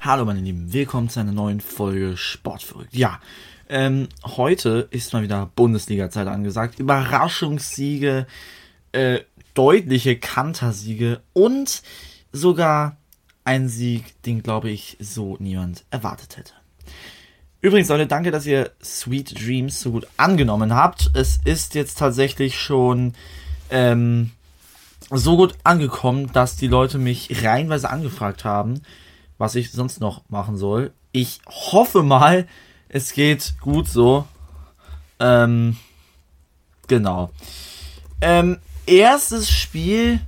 Hallo meine Lieben, willkommen zu einer neuen Folge Sportverrückt. Ja, heute ist mal wieder Bundesliga-Zeit angesagt. Überraschungssiege, deutliche Kantersiege und sogar ein Sieg, den glaube ich so niemand erwartet hätte. Übrigens Leute, danke, dass ihr Sweet Dreams so gut angenommen habt. Es ist jetzt tatsächlich schon so gut angekommen, dass die Leute mich reihenweise angefragt haben, was ich sonst noch machen soll. Ich hoffe mal, es geht gut so. Genau. Erstes Spiel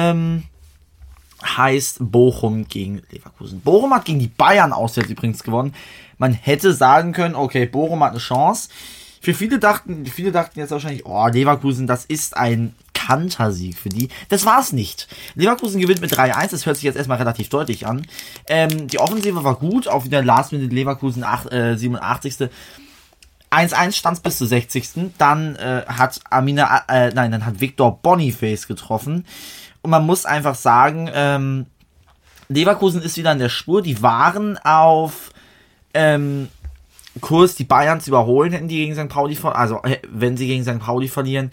heißt Bochum gegen Leverkusen. Bochum hat gegen die Bayern auswärts übrigens gewonnen. Man hätte sagen können, okay, Bochum hat eine Chance. Viele dachten jetzt wahrscheinlich, oh, Leverkusen, das ist ein Kantersieg für die. Das war's nicht. Leverkusen gewinnt mit 3-1, das hört sich jetzt erstmal relativ deutlich an. Die Offensive war gut, auch wieder Last Minute Leverkusen 87. 1-1 stand bis zur 60. Dann hat Victor Boniface getroffen. Und man muss einfach sagen, Leverkusen ist wieder in der Spur. Die waren auf Kurs, die Bayern zu überholen, hätten die gegen St. Pauli wenn sie gegen St. Pauli verlieren.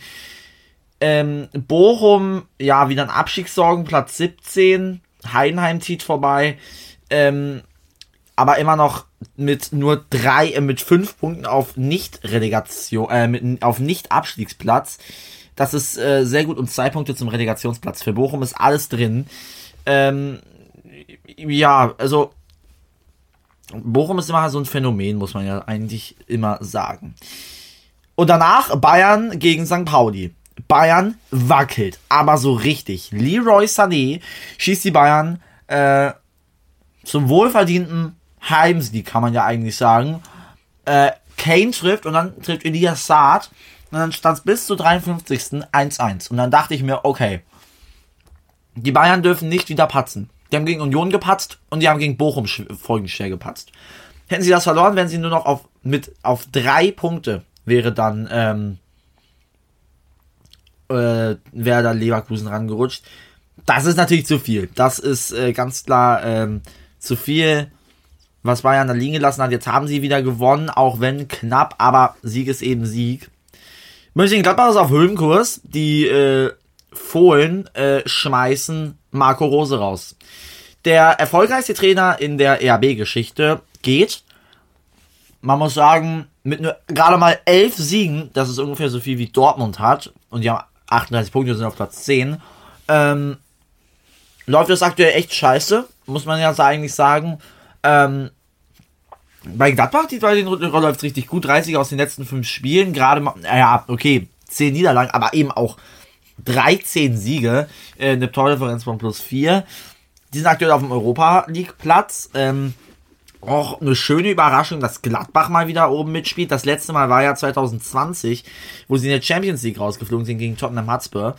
Bochum, ja, wieder ein Abstiegssorgen, Platz 17. Heidenheim zieht vorbei. Aber immer noch mit 5 Punkten auf Nicht-Relegation, auf Nicht-Abstiegsplatz. Das ist sehr gut und 2 Punkte zum Relegationsplatz. Für Bochum ist alles drin. Ja, also Bochum ist immer so ein Phänomen, muss man ja eigentlich immer sagen. Und danach Bayern gegen St. Pauli. Bayern wackelt, aber so richtig. Leroy Sané schießt die Bayern zum wohlverdienten Heimsieg, kann man ja eigentlich sagen. Kane trifft und dann trifft Elias Saad und dann stand es bis zur 53. 1-1. Und dann dachte ich mir, okay, die Bayern dürfen nicht wieder patzen. Die haben gegen Union gepatzt und die haben gegen Bochum folgenschwer gepatzt. Hätten sie das verloren, wären sie nur noch auf 3 Punkte, wäre dann wäre dann Leverkusen rangerutscht. Das ist natürlich zu viel. Das ist ganz klar zu viel, was Bayern da liegen gelassen hat. Jetzt haben sie wieder gewonnen, auch wenn knapp, aber Sieg ist eben Sieg. Mönchengladbach ist auf Höhenkurs. Die Fohlen schmeißen Marco Rose raus. Der erfolgreichste Trainer in der RB-Geschichte geht, man muss sagen, mit gerade mal 11 Siegen, das ist ungefähr so viel wie Dortmund hat, und die haben 38 Punkte, sind auf Platz 10, läuft das aktuell echt scheiße, muss man ja eigentlich sagen. Bei Gladbach, läuft es richtig gut, 30 aus den letzten 5 Spielen, gerade mal, 10 Niederlagen, aber eben auch 13 Siege, eine Tordifferenz von +4. Die sind aktuell auf dem Europa-League-Platz. Auch eine schöne Überraschung, dass Gladbach mal wieder oben mitspielt. Das letzte Mal war ja 2020, wo sie in der Champions League rausgeflogen sind gegen Tottenham Hotspur.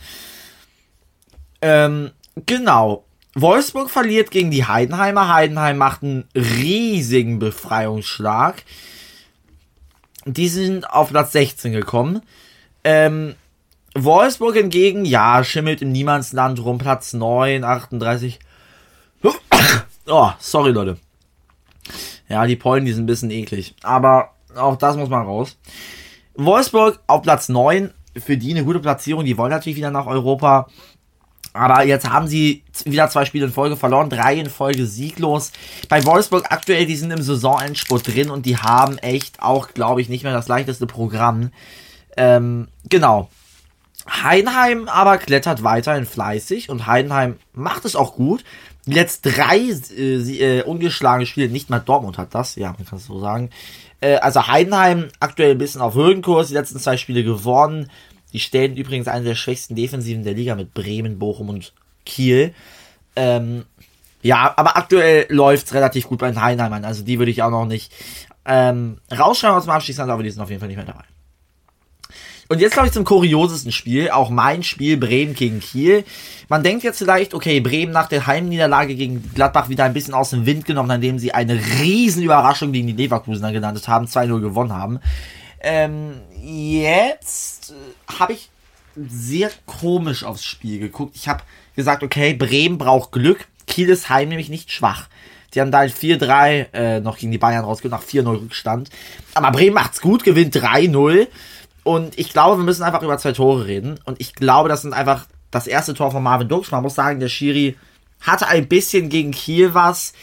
Genau. Wolfsburg verliert gegen die Heidenheimer. Heidenheim macht einen riesigen Befreiungsschlag. Die sind auf Platz 16 gekommen. Wolfsburg hingegen, ja, schimmelt im Niemandsland rum, Platz 9, 38. Oh, sorry, Leute. Ja, die Pollen, die sind ein bisschen eklig. Aber auch das muss mal raus. Wolfsburg auf Platz 9, für die eine gute Platzierung. Die wollen natürlich wieder nach Europa. Aber jetzt haben sie wieder 2 Spiele in Folge verloren, 3 in Folge sieglos. Bei Wolfsburg aktuell, die sind im Saisonendspurt drin und die haben echt auch, glaube ich, nicht mehr das leichteste Programm. Genau. Heidenheim aber klettert weiterhin fleißig und Heidenheim macht es auch gut. Die letzten 3 ungeschlagene Spiele, nicht mal Dortmund hat das, ja, man kann es so sagen. Also Heidenheim aktuell ein bisschen auf Höhenkurs, die letzten 2 Spiele gewonnen. Die stellen übrigens eine der schwächsten Defensiven der Liga mit Bremen, Bochum und Kiel. Ja, aber aktuell läuft es relativ gut bei den Heidenheimern, also die würde ich auch noch nicht rausschreiben aus dem Abstiegsland, aber die sind auf jeden Fall nicht mehr dabei. Und jetzt glaube ich zum kuriosesten Spiel, auch mein Spiel, Bremen gegen Kiel. Man denkt jetzt vielleicht, okay, Bremen nach der Heimniederlage gegen Gladbach wieder ein bisschen aus dem Wind genommen, indem sie eine riesen Überraschung gegen die Leverkusener gelandet haben, 2-0 gewonnen haben. Jetzt habe ich sehr komisch aufs Spiel geguckt. Ich habe gesagt, okay, Bremen braucht Glück, Kiel ist heim nämlich nicht schwach. Die haben da ein 4-3 noch gegen die Bayern rausgeholt, nach 4-0 Rückstand. Aber Bremen macht's gut, gewinnt 3-0. Und ich glaube, wir müssen einfach über 2 Tore reden. Und ich glaube, das sind einfach das erste Tor von Marvin Duksch. Man muss sagen, der Schiri hatte ein bisschen gegen Kiel was.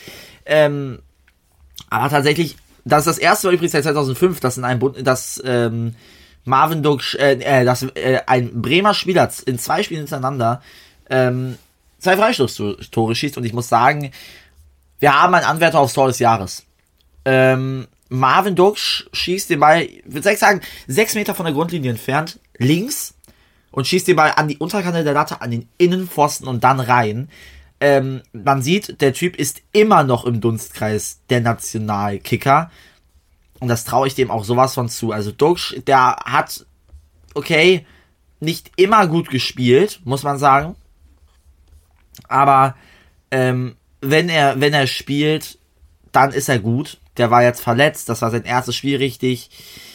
Aber tatsächlich, das ist das erste Mal übrigens seit 2005, dass Marvin Duksch, ein Bremer Spieler in 2 Spielen hintereinander 2 Freistoßtore schießt. Und ich muss sagen, wir haben einen Anwärter aufs Tor des Jahres. Marvin Duksch schießt den Ball, ich würde sagen, 6 Meter von der Grundlinie entfernt, links, und schießt den Ball an die Unterkante der Latte, an den Innenpfosten und dann rein. Man sieht, der Typ ist immer noch im Dunstkreis der Nationalkicker. Und das traue ich dem auch sowas von zu. Also Duksch, der hat, okay, nicht immer gut gespielt, muss man sagen. Aber wenn er spielt, dann ist er gut. Der war jetzt verletzt, das war sein erstes Spiel richtig.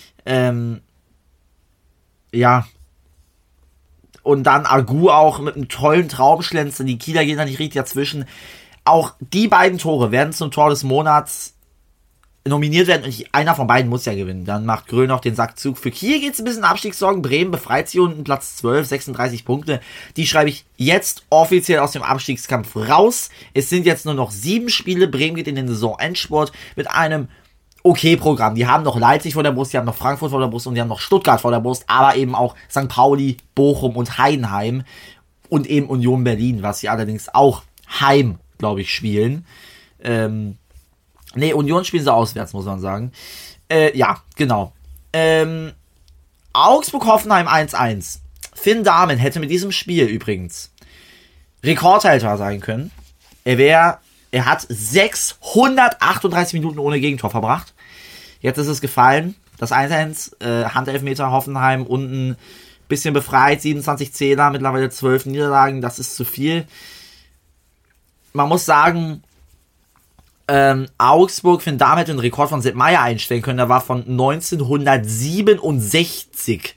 Ja. Und dann Agu auch mit einem tollen Traumschlenzer. Die Kieler gehen da nicht richtig dazwischen. Auch die beiden Tore werden zum Tor des Monats nominiert werden. Und einer von beiden muss ja gewinnen. Dann macht Grön noch den Sackzug. Für Kiel geht es ein bisschen Abstiegssorgen. Bremen befreit sich unten, Platz 12, 36 Punkte. Die schreibe ich jetzt offiziell aus dem Abstiegskampf raus. Es sind jetzt nur noch 7 Spiele. Bremen geht in den Saisonendspurt mit einem Programm. Die haben noch Leipzig vor der Brust, die haben noch Frankfurt vor der Brust und die haben noch Stuttgart vor der Brust, aber eben auch St. Pauli, Bochum und Heidenheim und eben Union Berlin, was sie allerdings auch heim, glaube ich, spielen. Union spielen sie auswärts, muss man sagen. Ja, genau. Augsburg-Hoffenheim 1-1. Finn Dahmen hätte mit diesem Spiel übrigens Rekordhalter sein können. Er hat 638 Minuten ohne Gegentor verbracht. Jetzt ist es gefallen. Das 1-1, Handelfmeter Hoffenheim, unten bisschen befreit, 27 Zähler, mittlerweile 12 Niederlagen, das ist zu viel. Man muss sagen, Augsburg, Finn Dahmen hätte den Rekord von Sepp Maier einstellen können. Der war von 1967.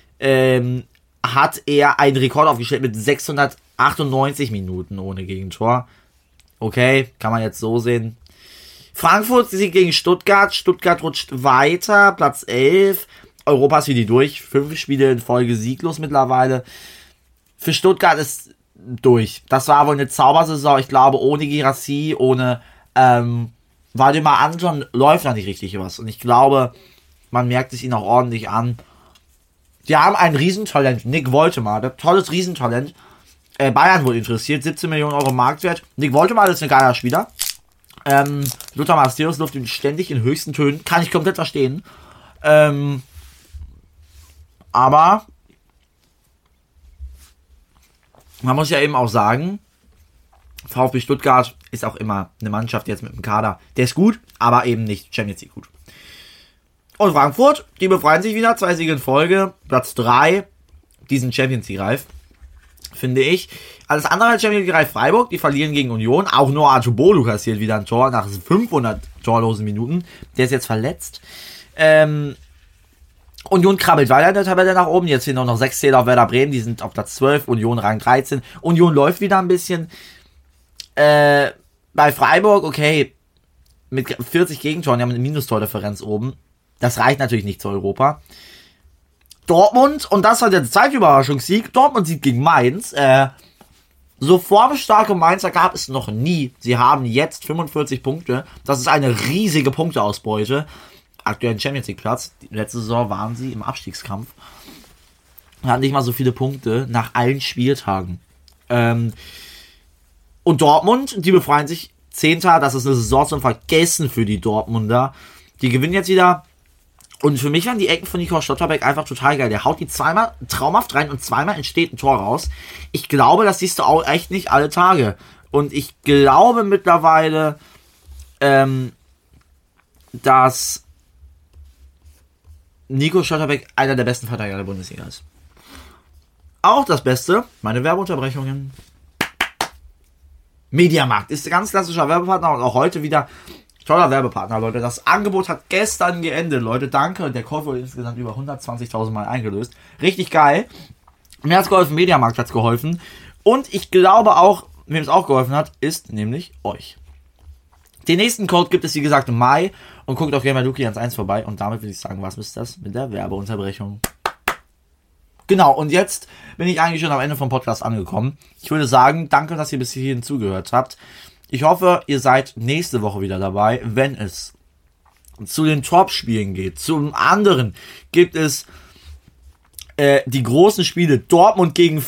Hat er einen Rekord aufgestellt mit 698 Minuten ohne Gegentor. Okay, kann man jetzt so sehen. Frankfurt Sieg gegen Stuttgart. Stuttgart rutscht weiter, Platz 11. Europa ist wieder durch. 5 Spiele in Folge sieglos mittlerweile. Für Stuttgart ist durch. Das war wohl eine Zaubersaison. Ich glaube, ohne Girassi, ohne Waldemar Anton läuft da nicht richtig was. Und ich glaube, man merkt es ihnen auch ordentlich an. Die haben ein Riesentalent. Nick Woltemade, tolles Riesentalent. Bayern wohl interessiert, 17 Millionen Euro Marktwert. Nick Woltemade ist ein geiler Spieler. Lothar Matthäus läuft ihm ständig in höchsten Tönen. Kann ich komplett verstehen. Aber man muss ja eben auch sagen, VfB Stuttgart ist auch immer eine Mannschaft jetzt mit dem Kader. Der ist gut, aber eben nicht Champions League gut. Und Frankfurt, die befreien sich wieder, 2 Siege in Folge, Platz 3, die sind Champions League reif, finde ich. Alles andere als Champions League reif Freiburg, die verlieren gegen Union. Auch nur Artubolu kassiert wieder ein Tor nach 500 torlosen Minuten. Der ist jetzt verletzt. Union krabbelt weiter in der Tabelle nach oben. Jetzt sind noch 6 Zähler auf Werder Bremen. Die sind auf Platz 12. Union Rang 13. Union läuft wieder ein bisschen. Bei Freiburg, okay, mit 40 Gegentoren, die haben eine Minustor-Differenz oben. Das reicht natürlich nicht zu Europa. Dortmund, und das war der zweite Überraschungssieg. Dortmund siegt gegen Mainz. So formstarke Mainzer gab es noch nie. Sie haben jetzt 45 Punkte. Das ist eine riesige Punkteausbeute. Aktuell ein Champions League Platz. Letzte Saison waren sie im Abstiegskampf. Hatten nicht mal so viele Punkte nach allen Spieltagen. Und Dortmund, die befreien sich 10. Das ist eine Saison zum Vergessen für die Dortmunder. Die gewinnen jetzt wieder. Und für mich waren die Ecken von Nico Schlotterbeck einfach total geil. Der haut die zweimal traumhaft rein und zweimal entsteht ein Tor raus. Ich glaube, das siehst du auch echt nicht alle Tage. Und ich glaube mittlerweile, dass Nico Schlotterbeck einer der besten Verteidiger der Bundesliga ist. Auch das Beste, meine Werbeunterbrechungen. Mediamarkt ist ein ganz klassischer Werbepartner und auch heute wieder toller Werbepartner, Leute. Das Angebot hat gestern geendet, Leute. Danke. Der Call wurde insgesamt über 120.000 Mal eingelöst. Richtig geil. Mir hat's geholfen, Mediamarkt hat's geholfen. Und ich glaube auch, wem es auch geholfen hat, ist nämlich euch. Den nächsten Code gibt es, wie gesagt, im Mai. Und guckt auch gerne bei Luki1 vorbei. Und damit würde ich sagen, was ist das mit der Werbeunterbrechung? Genau, und jetzt bin ich eigentlich schon am Ende vom Podcast angekommen. Ich würde sagen, danke, dass ihr bis hierhin zugehört habt. Ich hoffe, ihr seid nächste Woche wieder dabei, wenn es zu den Top-Spielen geht. Zum anderen gibt es die großen Spiele. Dortmund gegen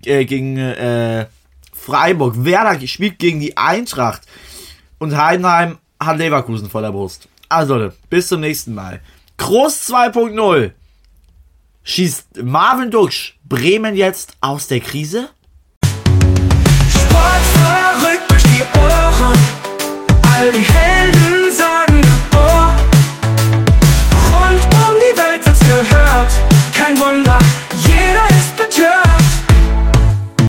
Freiburg. Werder spielt gegen die Eintracht. Und Heidenheim hat Leverkusen vor der Brust. Also Leute, bis zum nächsten Mal. Groß 2.0. Schießt Marvin Duksch Bremen jetzt aus der Krise? Sport verrückt durch die Ohren. All die Helden sagen oh. Rund um die Welt wird's gehört. Kein Wunder, jeder ist betört.